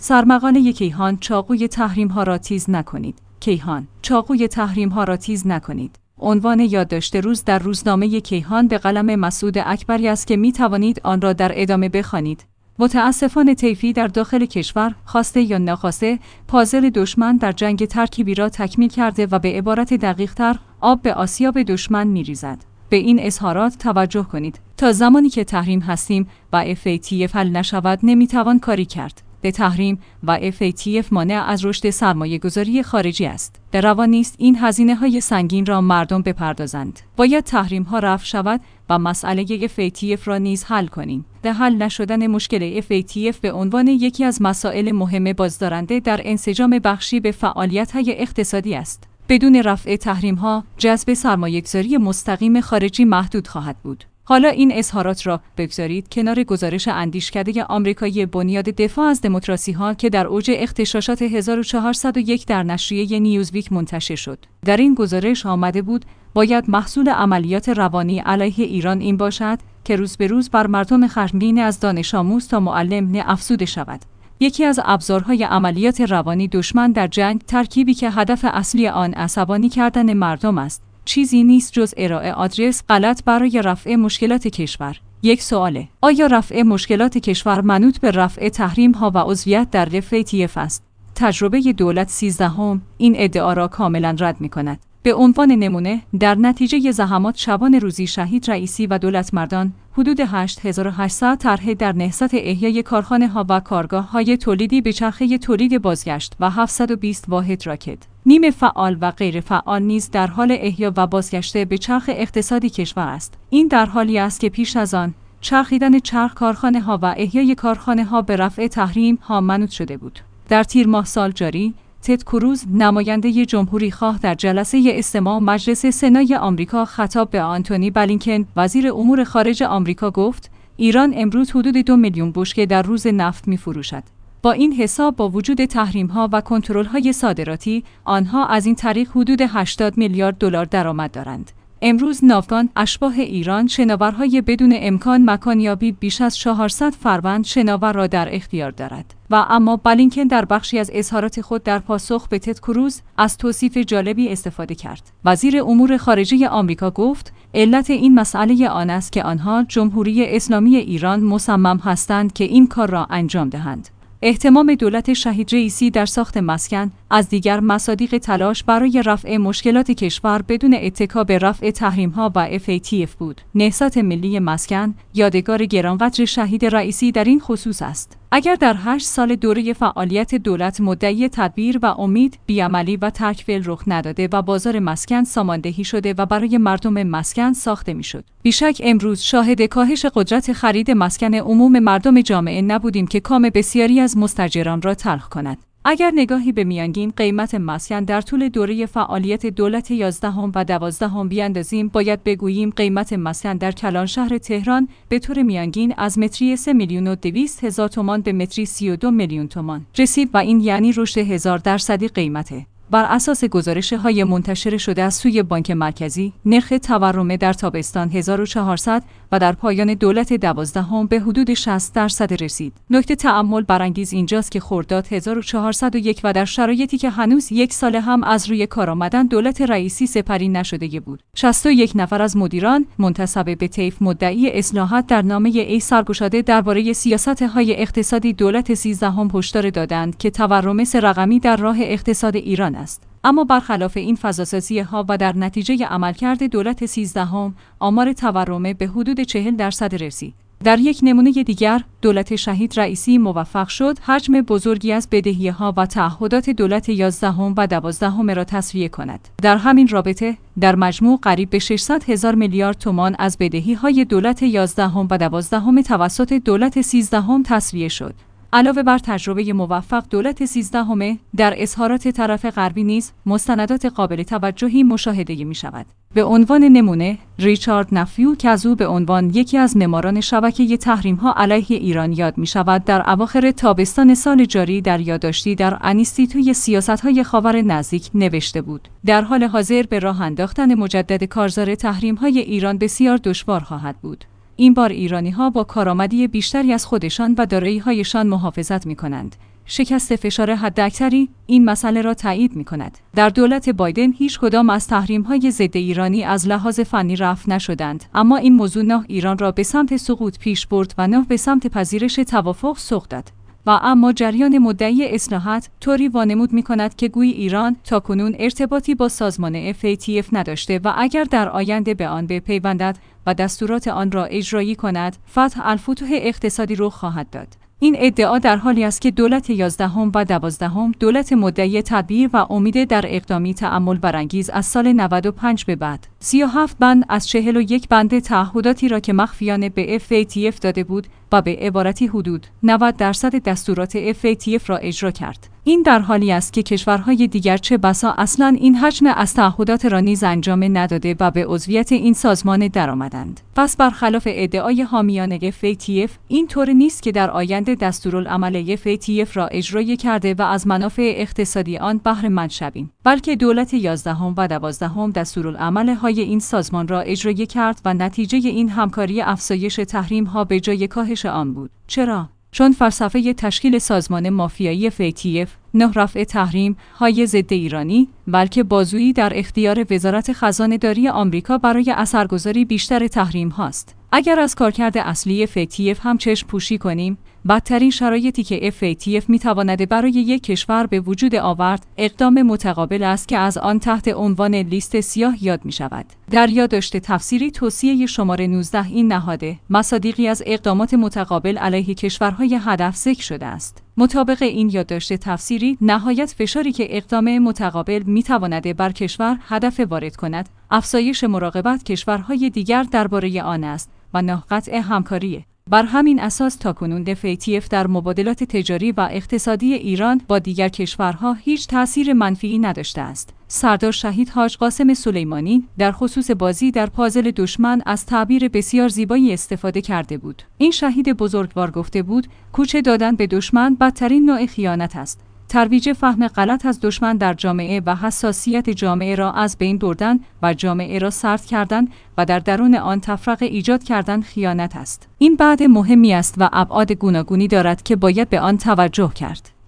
سرمقاله کیهان، چاقوی تحریم‌ها را تیز نکنید. کیهان، چاقوی تحریم‌ها را تیز نکنید. عنوان یادداشت روز در روزنامه کیهان به قلم مسعود اکبری است که می توانید آن را در ادامه بخوانید. متاسفانه طیفی در داخل کشور، خواسته یا ناخواسته، پازل دشمن در جنگ ترکیبی را تکمیل کرده و به عبارت دقیق‌تر، آب به آسیاب دشمن می‌ریزد. به این اظهارات توجه کنید. تا زمانی که تحریم هستیم و FATF حل نشود نمی‌توان کاری کرد. به تحریم و FATF مانع از رشد سرمایه‌گذاری خارجی است. در روا نیست این هزینه‌های سنگین را مردم بپردازند. باید تحریم‌ها رفع شود و مسئله FATF را نیز حل کنیم. در حل نشدن مشکل FATF به عنوان یکی از مسائل مهم بازدارنده در انسجام بخشی به فعالیت‌های اقتصادی است. بدون رفع تحریم‌ها، جذب سرمایه‌گذاری مستقیم خارجی محدود خواهد بود. حالا این اظهارات را بگذارید کنار گزارش اندیشکده آمریکایی بنیاد دفاع از دموکراسی‌ها که در اوج اغتشاشات 1401 در نشریه نیوزویک منتشر شد. در این گزارش آمده بود باید محصول عملیات روانی علیه ایران این باشد که روز به روز بر مردم خشمگین از دانش آموز تا معلم افزوده شود. یکی از ابزارهای عملیات روانی دشمن در جنگ، ترکیبی که هدف اصلی آن عصبانی کردن مردم است، چیزی نیست جز ارائه آدرس غلط برای رفع مشکلات کشور. یک سواله: آیا رفع مشکلات کشور منوط به رفع تحریم‌ها و عضویت در FATF است؟ تجربه دولت 13 این ادعا را کاملا رد می‌کند. به عنوان نمونه، در نتیجه زحمات شبان روزی شهید رئیسی و دولتمردان، حدود 8800 طرح در نهضت احیای کارخانه‌ها و کارگاه‌های تولیدی به چرخه تولید بازگشت و 720 واحد راکت نیمه فعال و غیر فعال نیز در حال احیا و بازگشت به چرخ اقتصادی کشور است. این در حالی است که پیش از آن چرخیدن چرخ کارخانه‌ها و احیای کارخانه‌ها به رفع تحریم‌ها منوط شده بود. در تیر ماه سال جاری، تد کروز، نماینده جمهوری خواه، در جلسه استماع مجلس سنای آمریکا خطاب به آنتونی بلینکن، وزیر امور خارجه آمریکا، گفت ایران امروز حدود 2 میلیون بشکه در روز نفت می‌فروشد. با این حساب، با وجود تحریم‌ها و کنترل‌های صادراتی، آنها از این طریق حدود 80 میلیارد دلار درآمد دارند. امروز ناوگان اشباح ایران شناورهای بدون امکان مکانیابی بیش از 400 فروند شناور را در اختیار دارد. و اما بلینکن در بخشی از اظهارات خود در پاسخ به تد کروز از توصیف جالبی استفاده کرد. وزیر امور خارجه آمریکا گفت علت این مسئله آن است که آنها جمهوری اسلامی ایران مصمم هستند که این کار را انجام دهند. اهتمام دولت شهید رئیسی در ساخت مسکن از دیگر مصادیق تلاش برای رفع مشکلات کشور بدون اتکا به رفع تحریم‌ها و FATF بود. نهضت ملی مسکن یادگار گرانقدر شهید رئیسی در این خصوص است. اگر در 8 سال دوره فعالیت دولت مدعی تدبیر و امید، بیعملی و ترک فعل رخ نداده و بازار مسکن ساماندهی شده و برای مردم مسکن ساخته میشد. بیشک امروز شاهد کاهش قدرت خرید مسکن عموم مردم جامعه نبودیم که کام بسیاری از مستاجران را تلخ کند. اگر نگاهی به میانگین قیمت مسکن در طول دوره فعالیت دولت 11 و 12 بیاندازیم، باید بگوییم قیمت مسکن در کلان شهر تهران به طور میانگین از متری 3,200,000 تومان به متری 32 میلیون تومان رسید و این یعنی رشد 1000% قیمته. بر اساس گزارش‌های منتشر شده از سوی بانک مرکزی، نرخ تورم در تابستان 1400 و در پایان دولت 12 به حدود 60% رسید. نکته تأمل برانگیز اینجاست که خرداد 1401 و در شرایطی که هنوز 1 سال هم از روی کار آمدن دولت رئیسی سپری نشده بود، 61 نفر از مدیران منتسب به طیف مدعی اصلاحات در نامه ای سرگشاده درباره سیاست‌های اقتصادی دولت 13 هشدار دادند که تورم رقمی در راه اقتصاد ایران است. اما برخلاف این فضاسازی‌ها و در نتیجه عملکرد دولت 13 آمار تورم به حدود 40% رسید. در یک نمونه دیگر، دولت شهید رئیسی موفق شد حجم بزرگی از بدهی‌ها و تعهدات دولت 11 و 12 را تسویه کند. در همین رابطه، در مجموع قریب به 600,000 میلیارد تومان از بدهی‌های دولت 11 و 12 توسط دولت 13 تسویه شد. علاوه بر تجربه موفق دولت 13 در اظهارات طرف غربی نیز مستندات قابل توجهی مشاهده می شود. به عنوان نمونه، ریچارد نفیو که از او به عنوان یکی از معماران شبکه تحریم‌ها علیه ایران یاد می شود، در اواخر تابستان سال جاری در یادداشتی در انستیتوی سیاست‌های خاور نزدیک نوشته بود: در حال حاضر به راه انداختن مجدد کارزار تحریم‌های ایران بسیار دشوار خواهد بود. این بار ایرانی‌ها با کارآمدی بیشتری از خودشان و دارایی‌هایشان محافظت می‌کنند. شکست فشار حداکثری این مسئله را تایید می‌کند. در دولت بایدن هیچ کدام از تحریم‌های ضد ایرانی از لحاظ فنی رفع نشدند، اما این موضوع نه ایران را به سمت سقوط پیش برد و نه به سمت پذیرش توافق سوق داد. و اما جریان مدعی اصلاحات طوری وانمود می‌کند که گویی ایران تاکنون ارتباطی با سازمان FATF نداشته و اگر در آینده به آن بپیوندد و دستورات آن را اجرایی کند، فتح الفتوح اقتصادی رخ خواهد داد. این ادعا در حالی است که دولت 11 و 12 دولت مدعی تدبیر و امید در اقدامی تأمل برانگیز از سال 95 به بعد 37 بند از 41 بند تعهداتی را که مخفیانه به FATF داده بود و به عبارتی حدود 90% دستورات FATF را اجرا کرد. این در حالی است که کشورهای دیگر چه بسا اصلاً این حجم از تعهدات را نیز انجام نداده و به عضویت این سازمان درآمدند. پس برخلاف ادعای حامیان FATF این طور نیست که در آینده دستورالعمل FATF را اجرایی کرده و از منافع اقتصادی آن بهره مند شویم، بلکه دولت 11 و 12 دستورالعمل‌های این سازمان را اجرایی کرد و نتیجه این همکاری افزایش تحریم‌ها به جای کاهش آن بود. چرا؟ چون فلسفه تشکیل سازمان مافیایی FATF نه رفع تحریم های ضد ایرانی، بلکه بازویی در اختیار وزارت خزانه‌داری آمریکا برای اثرگذاری بیشتر تحریم هاست. اگر از کارکرد اصلی FATF هم چشم پوشی کنیم، بدترین شرایطی که FATF میتواند برای یک کشور به وجود آورد، اقدام متقابل است که از آن تحت عنوان لیست سیاه یاد می شود. در یادداشت تفسیری توصیه شماره 19 این نهاده مصادیقی از اقدامات متقابل علیه کشورهای هدف ذکر شده است. مطابق این یادداشت تفسیری، نهایت فشاری که اقدام متقابل میتواند بر کشور هدف وارد کند، افزایش مراقبت کشورهای دیگر درباره آن است و نه قطع همکاریه. بر همین اساس تاکنون FATF در مبادلات تجاری و اقتصادی ایران با دیگر کشورها هیچ تأثیر منفی نداشته است. سردار شهید حاج قاسم سلیمانی در خصوص بازی در پازل دشمن از تعبیر بسیار زیبایی استفاده کرده بود. این شهید بزرگوار گفته بود: کوچه دادن به دشمن بدترین نوع خیانت است. ترویج فهم غلط از دشمن در جامعه و حساسیت جامعه را از بین بردن و جامعه را سرد کردن و در درون آن تفرقه ایجاد کردن خیانت است. این بعد مهمی است و ابعاد گوناگونی دارد که باید به آن توجه کرد.